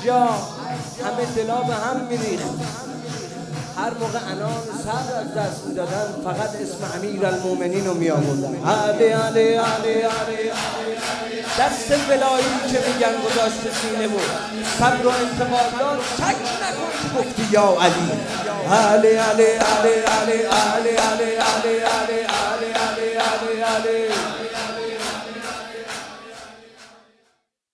جا همه دلا به هم میریخت. هر موقع انان صبر از دست میدادن فقط اسم امیرالمومنین رو میآوردن. علی علی علی علی دست ولایی که میگن گذاشته سینه بود، صبر و انتقال داد، شک نکن گفتی یا علی. علی علی علی علی علی علی علی علی علی علی علی علی